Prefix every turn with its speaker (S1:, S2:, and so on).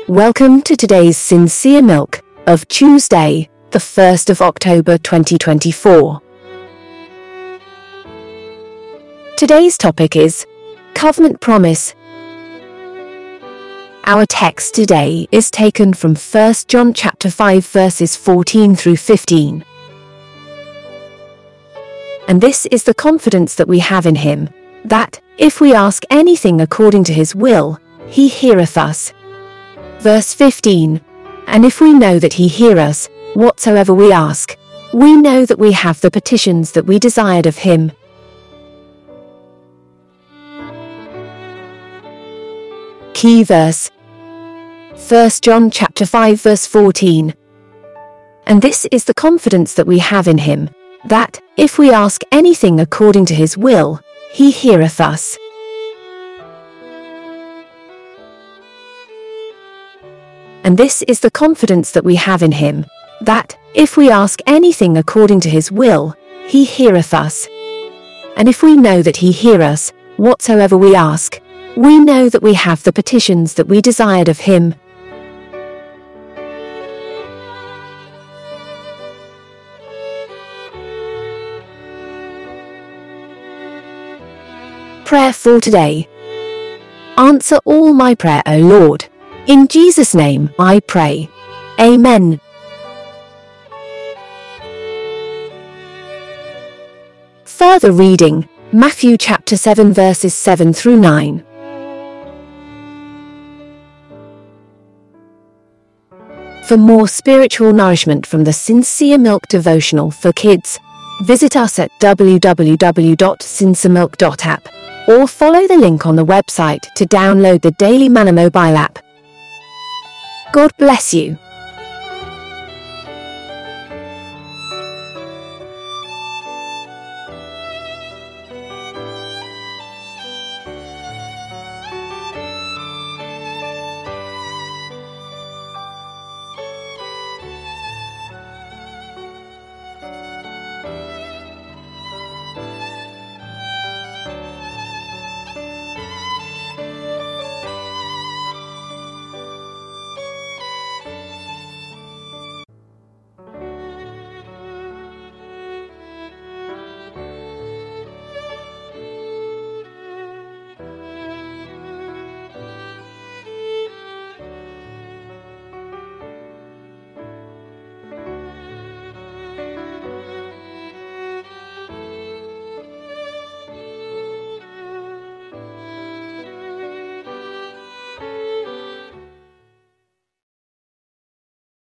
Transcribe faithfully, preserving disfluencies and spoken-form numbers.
S1: Welcome to today's Sincere Milk of Tuesday, the first of October twenty twenty-four. Today's topic is Covenant Promise. Our text today is taken from First John chapter five verses fourteen through fifteen. And this is the confidence that we have in him, that, if we ask anything according to his will, he heareth us. Verse fifteen. And if we know that he hear us, whatsoever we ask, we know that we have the petitions that we desired of him. Key verse. First John chapter five verse fourteen. And this is the confidence that we have in him, that, if we ask anything according to his will, he heareth us. And this is the confidence that we have in him, that, if we ask anything according to his will, he heareth us. And if we know that he hear us, whatsoever we ask, we know that we have the petitions that we desired of him. Prayer for today. Answer all my prayer, O Lord. In Jesus' name I pray. Amen. Further reading, Matthew chapter seven verses seven through nine. For more spiritual nourishment from the Sincere Milk devotional for kids, visit us at w w w dot sinceremilk dot app or follow the link on the website to download the Daily Manna mobile app. God bless you.